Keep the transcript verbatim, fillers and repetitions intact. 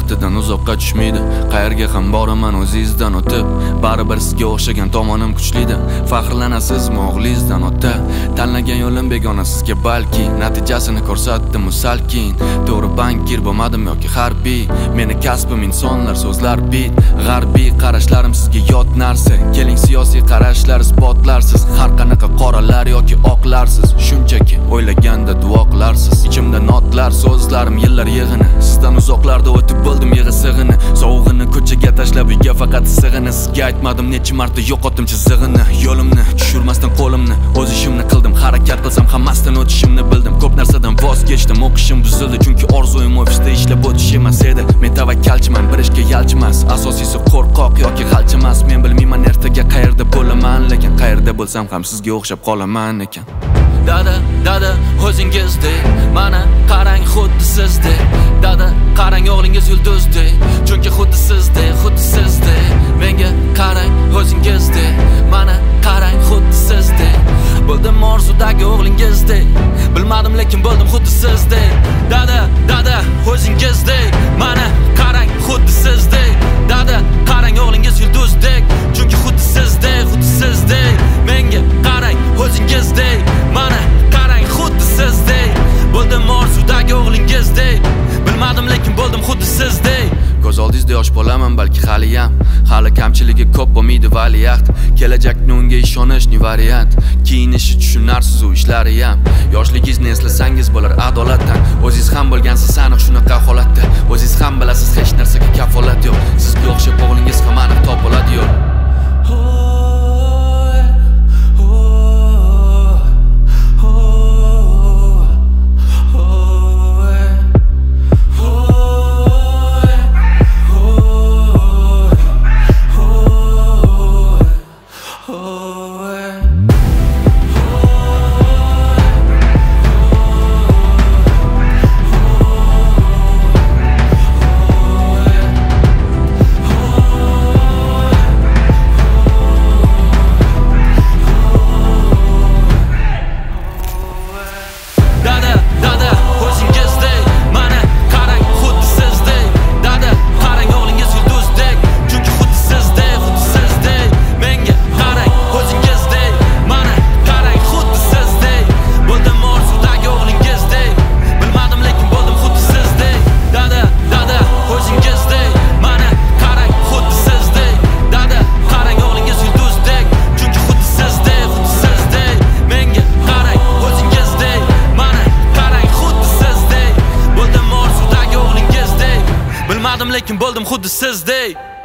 baxtidan uzoqqa tushmaydi. Qayerga ham boraman o'zingizdan o'tib, baribir sizga o'xshagan tomonim kuchlidir. Faxrlanasizmi o'g'lingizdan o'tda? Tanlagan yo'lim begona sizga balki, natijasini ko'rsatdim salkin. To'g'ri bankir bo'lmadim yoki harbiy, meni kasbim insonlar so'zlar bit. G'arbiy qarashlarim sizga yot narsa, keling siyosiy qarashlar isbotlarsiz. Har qanaqa qoralar yoki oqlarsiz, shunchaki o'ylaganda duo qilarsiz. Ichimda notlar, so'zlarim yillar yig'ini, sizdan uzoqlarda o'tib bo'ldim yig'i-sig'ini. Sovug'ini ko'chaga tashlab uyga faqat sig'ini. Sizga aytmadim necha marta yo'qotdim chizig'ini. Yo'limni tushirmasdan qo'limni o'z ishimni qildim. Harakat qilsam hammasidan o'tishimni bildim. Ko'p narsadan voz kechdim, o'qishim buzildi chunki orzuim ofisda ishlab o'tish emas edi. Men tavakkalchiman, bir ishga yalchimas. Asosiysi qo'rqoq yoki g'alchimas. Men bilmayman ertaga qayerda bo'laman, lekin qayerda bo'lsam ham sizga o'xshab qolaman ekan. Dada, dada, o'zingizdek, mana qarang xuddi sizdek. Dada, qarang o'g'lingiz yulduzdek, chunki xuddi sizdek, xuddi sizdek. Menga qarang o'zingizdek, mana qarang xuddi sizdek. Bo'ldim orzudagi o'g'lingizdek, bilmadim lekin bo'ldim xuddi sizdek. Dada, dada, o'zingizdek, mana qarang xuddi sizdek. Dada, qarang o'g'lingiz yulduzdek, chunki xuddi sizdek, xuddi sizdek. Menga qarang o'zingizdek, mana qarang xuddi sizdek. Bo'ldim orzudagi o'g'lingizdek, bilmadim lekin bo'ldim xuddi sizdek. Ko'z oldingizda yosh bolaman balki haliyam, hali kamchiligi ko'p bo'lmaydi valiahd. Kelajakni unga ishonishni variant, kiyinishi tushunarsiz u ishlari ham. Yoshligingizni eslasangiz bo'lar adolatdan. O'zingiz ham bo'lgansiz aniq shunaqa holatda. O'zingiz ham bilasiz hech narsaga kafolat yo'q. Sizga o'xshab o'g'lingiz ham aniq topoladi yo'q. Lekin bo'ldim xuddi sizdek.